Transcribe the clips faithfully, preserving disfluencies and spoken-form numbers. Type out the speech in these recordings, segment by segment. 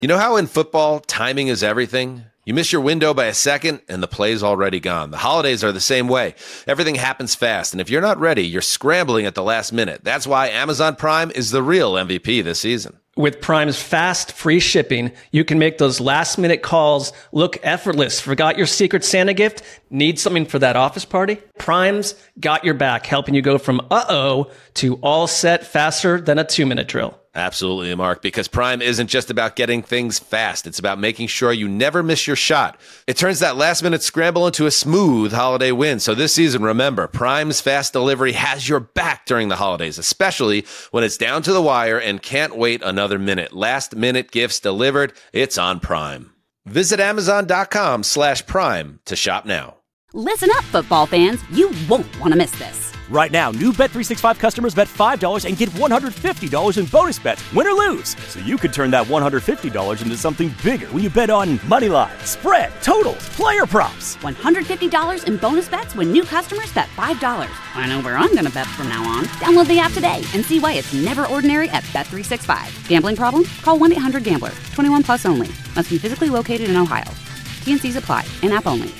You know how in football, timing is everything? You miss your window by a second, and the play's already gone. The holidays are the same way. Everything happens fast, and if you're not ready, you're scrambling at the last minute. That's why Amazon Prime is the real M V P this season. With Prime's fast, free shipping, you can make those last-minute calls look effortless. Forgot your Secret Santa gift? Need something for that office party? Prime's got your back, helping you go from uh-oh to all set faster than a two-minute drill. Absolutely, Mark, because Prime isn't just about getting things fast. It's about making sure you never miss your shot. It turns that last-minute scramble into a smooth holiday win. So this season, remember, Prime's fast delivery has your back during the holidays, especially when it's down to the wire and can't wait another minute. Last-minute gifts delivered. It's on Prime. Visit Amazon.com slash Prime to shop now. Listen up, football fans. You won't want to miss this. Right now, new Bet three sixty-five customers bet five dollars and get one hundred fifty dollars in bonus bets, win or lose. So you could turn that one hundred fifty dollars into something bigger when you bet on money line, spread, totals, player props. one hundred fifty dollars in bonus bets when new customers bet five dollars. I know where I'm going to bet from now on. Download the app today and see why it's never ordinary at Bet three sixty-five. Gambling problem? Call one eight hundred gambler. twenty-one plus only. Must be physically located in Ohio. T and C's apply. In-app only.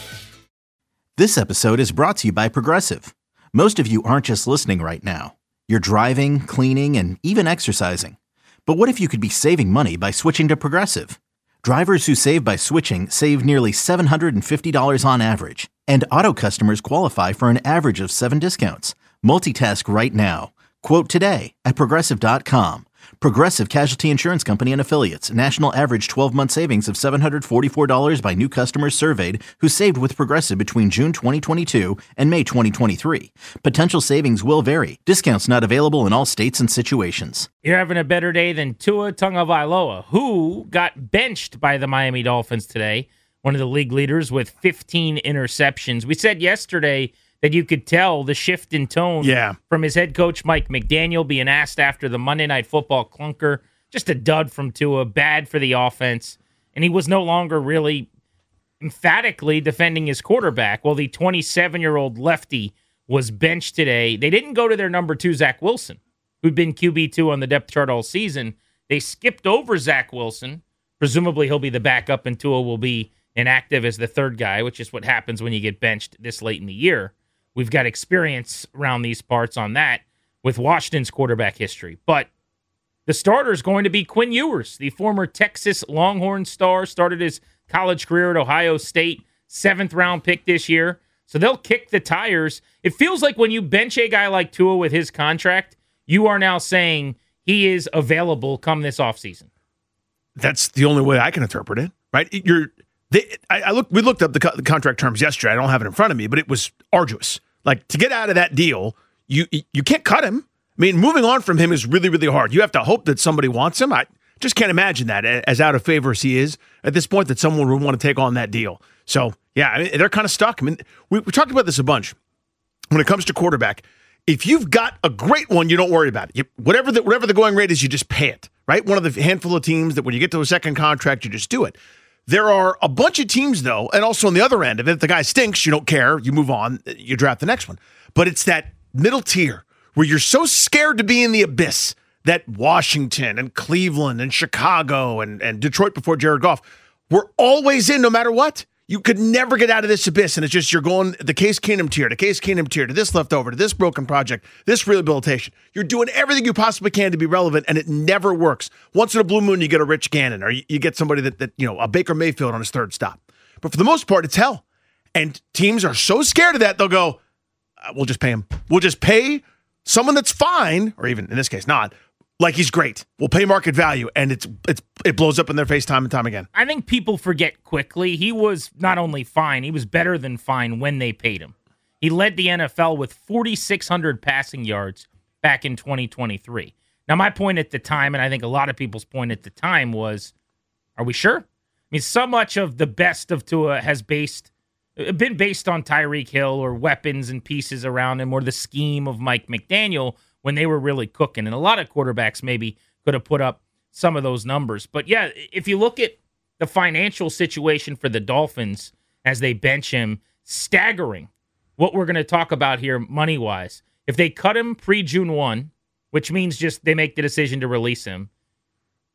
This episode is brought to you by Progressive. Most of you aren't just listening right now. You're driving, cleaning, and even exercising. But what if you could be saving money by switching to Progressive? Drivers who save by switching save nearly seven hundred fifty dollars on average. And auto customers qualify for an average of seven discounts. Multitask right now. Quote today at Progressive dot com. Progressive Casualty Insurance Company and Affiliates. National average twelve-month savings of seven hundred forty-four dollars by new customers surveyed who saved with Progressive between June twenty twenty-two and May twenty twenty-three. Potential savings will vary. Discounts not available in all states and situations. You're having a better day than Tua Tagovailoa, who got benched by the Miami Dolphins today, one of the league leaders with fifteen interceptions. We said yesterday that you could tell the shift in tone yeah. from his head coach, Mike McDaniel, being asked after the Monday Night Football clunker. Just a dud from Tua, bad for the offense. And he was no longer really emphatically defending his quarterback. Well, the twenty-seven-year-old lefty was benched today. They didn't go to their number two, Zach Wilson, who'd been Q B two on the depth chart all season. They skipped over Zach Wilson. Presumably he'll be the backup and Tua will be inactive as the third guy, which is what happens when you get benched this late in the year. We've got experience around these parts on that with Washington's quarterback history. But the starter is going to be Quinn Ewers, the former Texas Longhorn star, started his college career at Ohio State, seventh round pick this year. So they'll kick the tires. It feels like when you bench a guy like Tua with his contract, you are now saying he is available come this offseason. That's the only way I can interpret it, right? You're, they, I, I look. We looked up the, co- the contract terms yesterday. I don't have it in front of me, but it was arduous. Like, to get out of that deal, you you can't cut him. I mean, moving on from him is really, really hard. You have to hope that somebody wants him. I just can't imagine that, as out of favor as he is at this point, that someone would want to take on that deal. So, yeah, I mean, they're kind of stuck. I mean, we, we talked about this a bunch. When it comes to quarterback, if you've got a great one, you don't worry about it. You, whatever, the, whatever the going rate is, you just pay it, right? One of the handful of teams that when you get to a second contract, you just do it. There are a bunch of teams, though, and also on the other end of it, if the guy stinks, you don't care, you move on, you draft the next one. But it's that middle tier where you're so scared to be in the abyss that Washington and Cleveland and Chicago and, and Detroit before Jared Goff were always in no matter what. You could never get out of this abyss, and it's just you're going the Case Keenum tier, the Case Keenum tier, to this leftover, to this broken project, this rehabilitation. You're doing everything you possibly can to be relevant, and it never works. Once in a blue moon, you get a Rich Gannon, or you, you get somebody that, that, you know, a Baker Mayfield on his third stop. But for the most part, it's hell. And teams are so scared of that, they'll go, uh, we'll just pay him. We'll just pay someone that's fine, or even in this case, not, like he's great. We'll pay market value, and it's it's it blows up in their face time and time again. I think people forget quickly he was not only fine, he was better than fine when they paid him. He led the N F L with forty-six hundred passing yards back in twenty twenty-three. Now, my point at the time, and I think a lot of people's point at the time was, are we sure? I mean, so much of the best of Tua has based been based on Tyreek Hill or weapons and pieces around him or the scheme of Mike McDaniel when they were really cooking. And a lot of quarterbacks maybe could have put up some of those numbers. But yeah, if you look at the financial situation for the Dolphins as they bench him, staggering what we're going to talk about here money-wise. If they cut him pre-June first, which means just they make the decision to release him,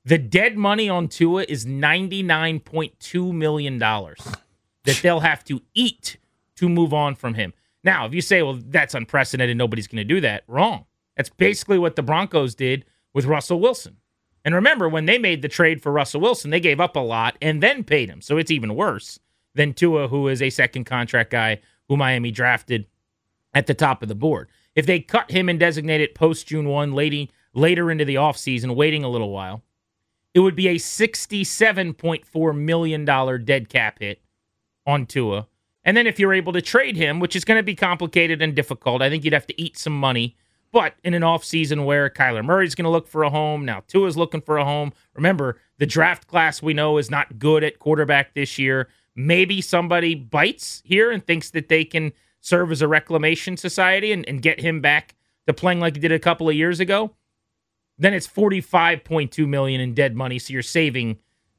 The dead money on Tua is ninety-nine point two million dollars that they'll have to eat to move on from him. Now, if you say, well, that's unprecedented, nobody's going to do that, wrong. That's basically what the Broncos did with Russell Wilson. And remember, when they made the trade for Russell Wilson, they gave up a lot and then paid him. So it's even worse than Tua, who is a second contract guy who Miami drafted at the top of the board. If they cut him and designated post-June first, late, later into the offseason, waiting a little while, it would be a sixty-seven point four million dollars dead cap hit on Tua. And then if you're able to trade him, which is going to be complicated and difficult, I think you'd have to eat some money. But in an offseason where Kyler Murray's going to look for a home, now Tua's looking for a home. Remember, the draft class we know is not good at quarterback this year. Maybe somebody bites here and thinks that they can serve as a reclamation society and, and get him back to playing like he did a couple of years ago. Then it's forty-five point two million dollars in dead money, so you're saving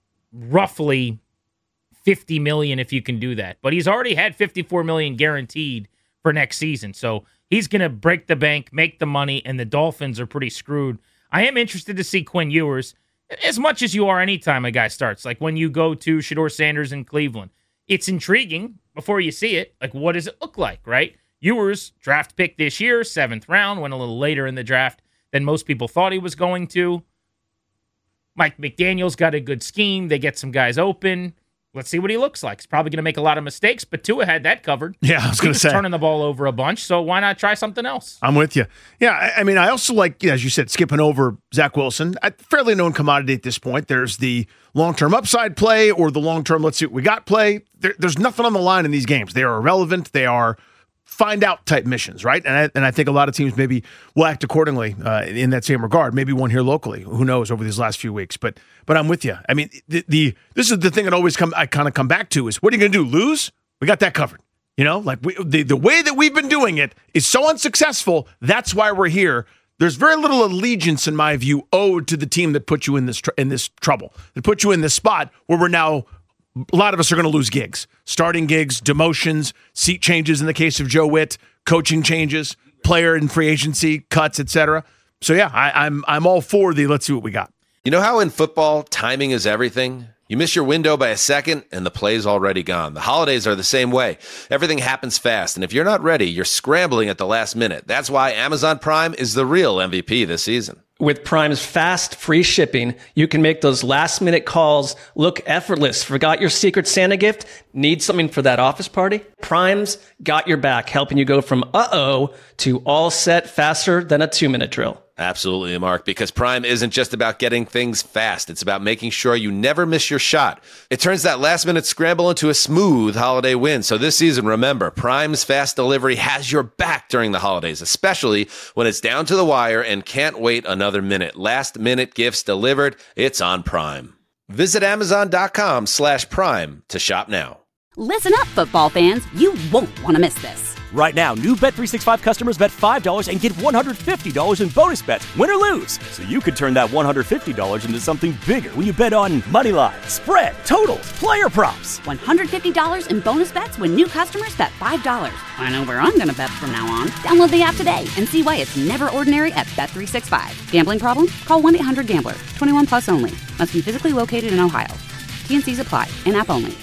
roughly fifty million dollars if you can do that. But he's already had fifty-four million dollars guaranteed for next season, so he's going to break the bank, make the money, and the Dolphins are pretty screwed. I am interested to see Quinn Ewers, as much as you are anytime a guy starts. Like when you go to Shedeur Sanders in Cleveland, it's intriguing before you see it. Like, what does it look like, right? Ewers, draft pick this year, seventh round, went a little later in the draft than most people thought he was going to. Mike McDaniel's got a good scheme. They get some guys open. Let's see what he looks like. He's probably going to make a lot of mistakes, but Tua had that covered. Yeah, I was going to say. turning the ball over a bunch, so why not try something else? I'm with you. Yeah, I, I mean, I also like, you know, as you said, skipping over Zach Wilson. A fairly known commodity at this point. There's the long-term upside play or the long-term let's see what we got play. There, there's nothing on the line in these games. They are irrelevant. They are find-out type missions, right? And I, and I think a lot of teams maybe will act accordingly uh, in that same regard. Maybe one here locally. Who knows over these last few weeks? But but I'm with you. I mean, the, the this is the thing that always come I kind of come back to is what are you going to do? Lose? We got that covered. You know, like we, the the way that we've been doing it is so unsuccessful. That's why we're here. There's very little allegiance, in my view, owed to the team that put you in this tr- in this trouble, that put you in this spot where we're now. A lot of us are going to lose gigs, starting gigs, demotions, seat changes in the case of Joe Witt, coaching changes, player and free agency cuts, et cetera. So yeah, I, I'm I'm all for the let's see what we got. You know how in football, timing is everything? You miss your window by a second, and the play's already gone. The holidays are the same way. Everything happens fast, and if you're not ready, you're scrambling at the last minute. That's why Amazon Prime is the real M V P this season. With Prime's fast, free shipping, you can make those last-minute calls look effortless. Forgot your Secret Santa gift? Need something for that office party? Prime's got your back, helping you go from uh-oh to all set faster than a two-minute drill. Absolutely, Mark, because Prime isn't just about getting things fast. It's about making sure you never miss your shot. It turns that last-minute scramble into a smooth holiday win. So this season, remember, Prime's fast delivery has your back during the holidays, especially when it's down to the wire and can't wait another minute. Last-minute gifts delivered, it's on Prime. Visit Amazon.com slash Prime to shop now. Listen up, football fans. You won't want to miss this. Right now, new Bet three sixty-five customers bet five dollars and get one hundred fifty dollars in bonus bets, win or lose. So you could turn that one hundred fifty dollars into something bigger when you bet on money line, spread, totals, player props. one hundred fifty dollars in bonus bets when new customers bet five dollars. I know where I'm going to bet from now on. Download the app today and see why it's never ordinary at Bet three sixty-five. Gambling problem? Call one eight hundred gambler. twenty-one plus only. Must be physically located in Ohio. T and C's apply. In-app only.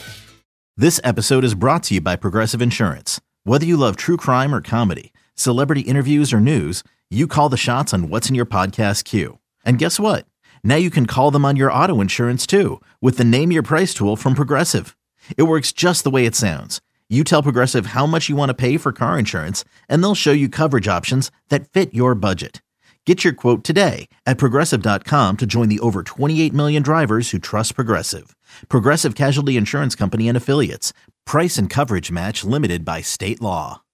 This episode is brought to you by Progressive Insurance. Whether you love true crime or comedy, celebrity interviews or news, you call the shots on what's in your podcast queue. And guess what? Now you can call them on your auto insurance too with the Name Your Price tool from Progressive. It works just the way it sounds. You tell Progressive how much you want to pay for car insurance, and they'll show you coverage options that fit your budget. Get your quote today at Progressive dot com to join the over twenty-eight million drivers who trust Progressive. Progressive Casualty Insurance Company and Affiliates. Price and coverage match limited by state law.